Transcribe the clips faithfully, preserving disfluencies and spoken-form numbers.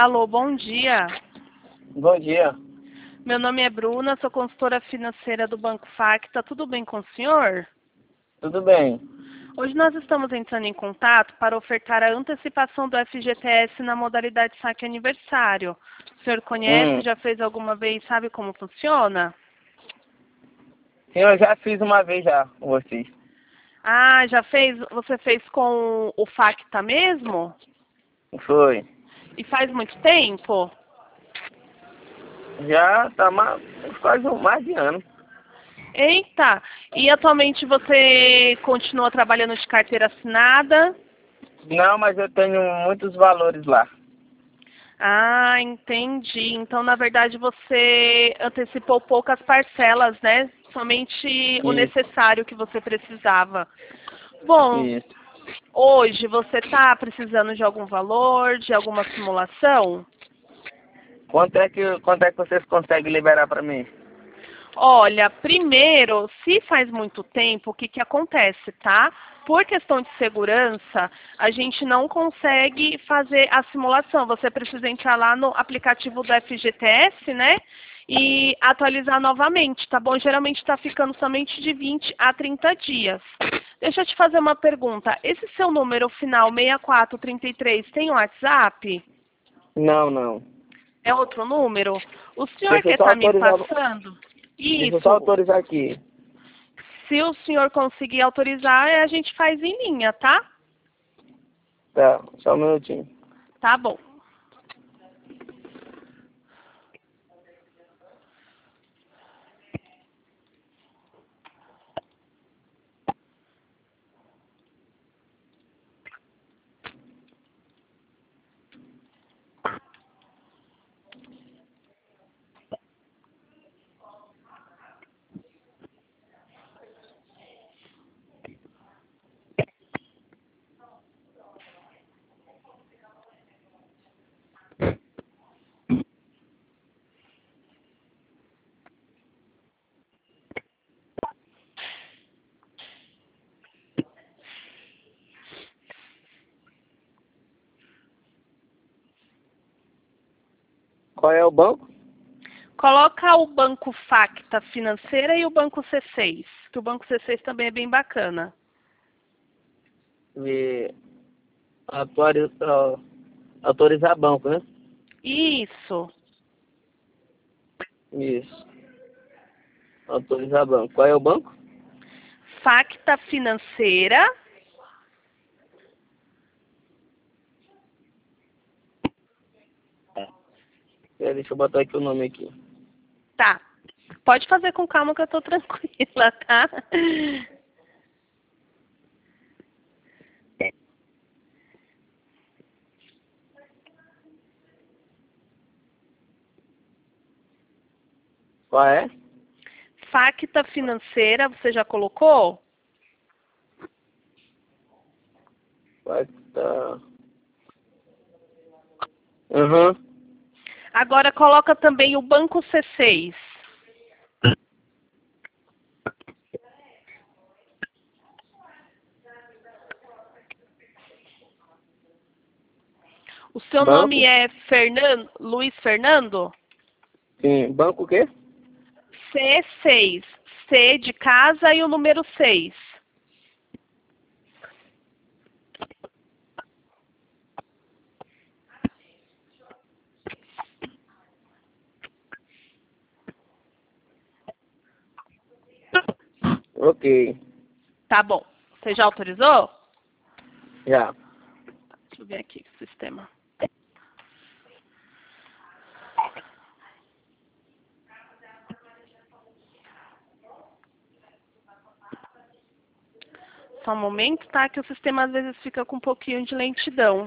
Alô, bom dia. Bom dia. Meu nome é Bruna, sou consultora financeira do Banco Facta. Tudo bem com o senhor? Tudo bem. Hoje nós estamos entrando em contato para ofertar a antecipação do F G T S na modalidade saque aniversário. O senhor conhece, Hum. já fez alguma vez, sabe como funciona? Sim, eu já fiz uma vez já com vocês. Ah, já fez? Você fez com o Facta mesmo? Foi. E faz muito tempo? Já tá ma- quase um- mais de ano. Eita! E atualmente você continua trabalhando de carteira assinada? Não, mas eu tenho muitos valores lá. Ah, entendi. Então, na verdade, você antecipou poucas parcelas, né? Somente o Isso, necessário que você precisava. Bom, isso. hoje você está precisando de algum valor, de alguma simulação? Quanto é que, quanto é que vocês conseguem liberar para mim? Olha, primeiro, se faz muito tempo, o que que acontece, tá? Por questão de segurança, a gente não consegue fazer a simulação. Você precisa entrar lá no aplicativo do F G T S, né? E atualizar novamente, tá bom? Geralmente está ficando somente de vinte a trinta dias. Deixa eu te fazer uma pergunta. Esse seu número final seis quatro três três tem um WhatsApp? Não, não. É outro número? O senhor Deixa eu quer só estar me autorizar. passando? Deixa eu só Isso. autorizar aqui. Se o senhor conseguir autorizar, a gente faz em linha, tá? Tá, só um minutinho. Tá bom. Qual é o banco? Coloca o Banco Facta Financeira e o Banco C seis, que o Banco C seis também é bem bacana. E atualizar, autorizar banco, né? Isso. Isso. Autorizar banco. Qual é o banco? Facta Financeira. É, deixa eu botar aqui o nome aqui. Tá. Pode fazer com calma que eu tô tranquila, tá? Qual é? Facta Financeira, você já colocou? Vai tá. Uhum. Agora coloca também o Banco C seis. O seu nome Banco? é Fernando, Luiz Fernando? Sim. Banco o quê? C seis. C de casa e o número seis. Ok. Tá bom. Você já autorizou? Já. Deixa eu ver aqui o sistema. Só um momento, tá? Que o sistema às vezes fica com um pouquinho de lentidão.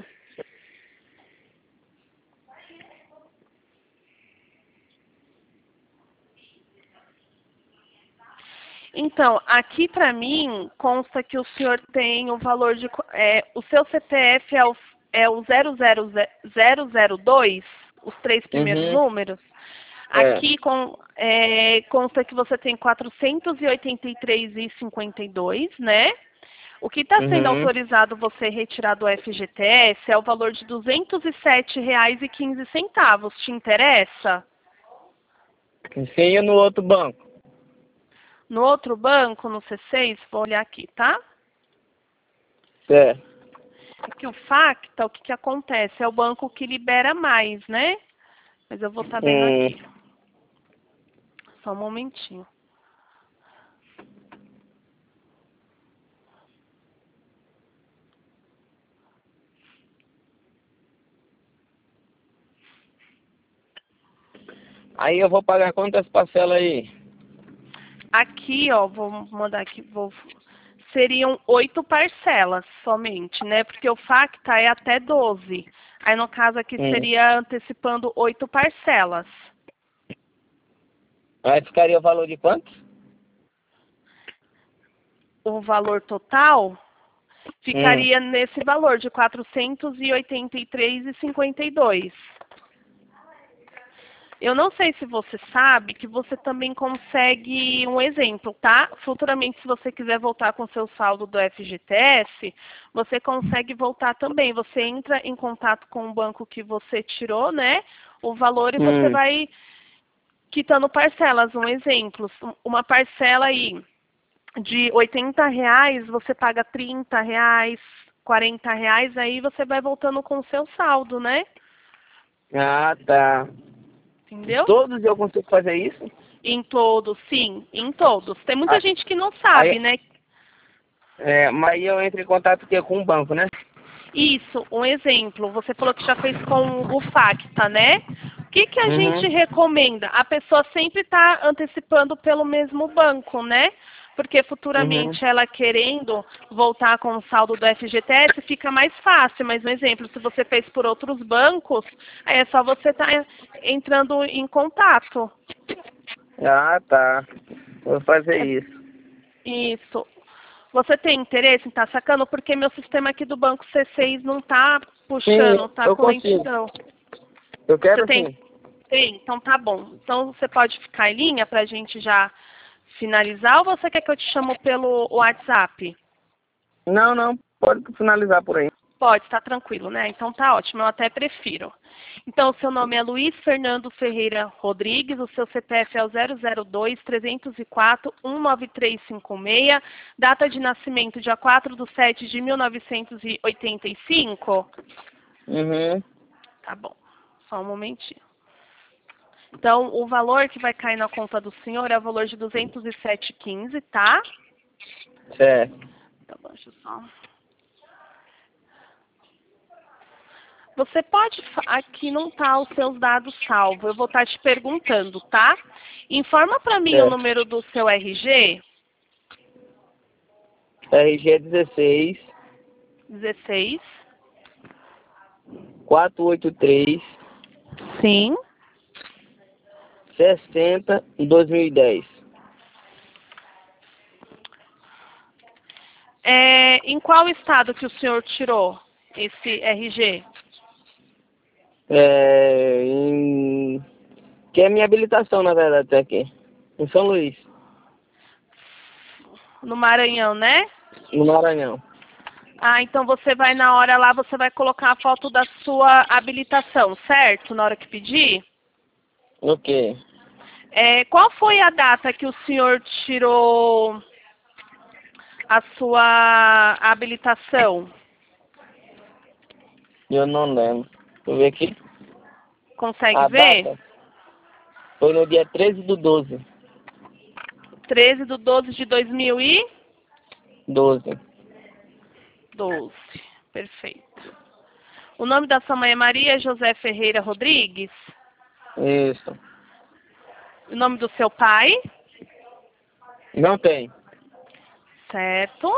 Então, aqui para mim consta que o senhor tem o valor de... É, o seu C P F é o, é o zero zero zero zero dois, os três primeiros Uhum. números. É. Aqui com, é, consta que você tem quatrocentos e oitenta e três e cinquenta e dois, né? O que está sendo Uhum. autorizado você retirar do F G T S é o valor de duzentos e sete reais e quinze centavos. Te interessa? Sim, e no outro banco? No outro banco, no C seis, vou olhar aqui, tá? Certo. Porque o Facta, o que, que acontece? É o banco que libera mais, né? Mas eu vou estar vendo Hum. aqui. Só um momentinho. Aí eu vou pagar quantas parcelas aí? Aqui, ó, vou mandar aqui, vou... seriam oito parcelas somente, né? Porque o Facta é até doze. Aí, no caso aqui, Hum. seria antecipando oito parcelas. Aí ficaria o valor de quanto? O valor total Hum. ficaria nesse valor de quatrocentos e oitenta e três reais e cinquenta e dois centavos. Eu não sei se você sabe que você também consegue um exemplo, tá? Futuramente, se você quiser voltar com o seu saldo do F G T S, você consegue voltar também. Você entra em contato com o banco que você tirou, né? O valor e você Hum. vai quitando parcelas. Um exemplo, uma parcela aí de oitenta reais, você paga trinta reais, quarenta reais, aí você vai voltando com o seu saldo, né? Ah, tá. Entendeu? Todos eu consigo fazer isso? Em todos, sim, em todos. Tem muita Aí, gente que não aí, sabe, né? é, mas aí eu entro em contato aqui com o banco, né? Isso, um exemplo. Você falou que já fez com o Facta, né? O que, que a gente Uhum. recomenda? A pessoa sempre está antecipando pelo mesmo banco, né? Porque Uhum. futuramente ela querendo voltar com o saldo do F G T S fica mais fácil. Mas, um exemplo, se você fez por outros bancos, aí é só você estar entrando em contato. Ah, tá. Vou fazer É isso. isso. Você tem interesse em estar sacando? Porque meu sistema aqui do banco C seis não está Sim, puxando, está eu com consigo. lentidão. Eu Você quero tem? sim. Tem? Então tá bom. Então você pode ficar em linha para a gente já finalizar ou você quer que eu te chamo pelo WhatsApp? Não, não. Pode finalizar por aí. Pode, tá tranquilo, né? Então tá ótimo, eu até prefiro. Então, o seu nome é Luiz Fernando Ferreira Rodrigues, o seu C P F é o zero zero dois, trezentos e quatro, um nove três cinco seis, data de nascimento dia quatro de sete de mil novecentos e oitenta e cinco. Uhum. Tá bom, só um momentinho. Então, o valor que vai cair na conta do senhor é o valor de duzentos e sete reais e quinze centavos, tá? Certo. Tá bom, deixa eu só... Você pode, fa- aqui não tá os seus dados salvos, eu vou estar te perguntando, tá? Informa para mim o Certo. número do seu R G, R G dezesseis, dezesseis. quatrocentos e oitenta e três, Sim. sessenta, dois mil e dez. É, em qual estado que o senhor tirou esse R G? É, em... Que é minha habilitação, na verdade, tá aqui. Em São Luís, No Maranhão, né? no Maranhão. Ah, então você vai na hora lá, você vai colocar a foto da sua habilitação, certo? Na hora que pedir? Ok. É, qual foi a data que o senhor tirou a sua habilitação? Eu não lembro. Deixa eu ver aqui. Consegue A ver? data foi no dia treze do doze. treze de doze de dois mil e doze. doze. Perfeito. O nome da sua mãe é Maria José Ferreira Rodrigues? Isso. O nome do seu pai? Não tem. Certo.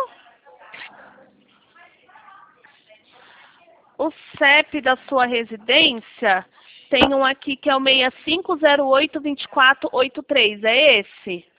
O C E P da sua residência tem um aqui que é o seis cinco zero oito, dois quatro oito três. É esse?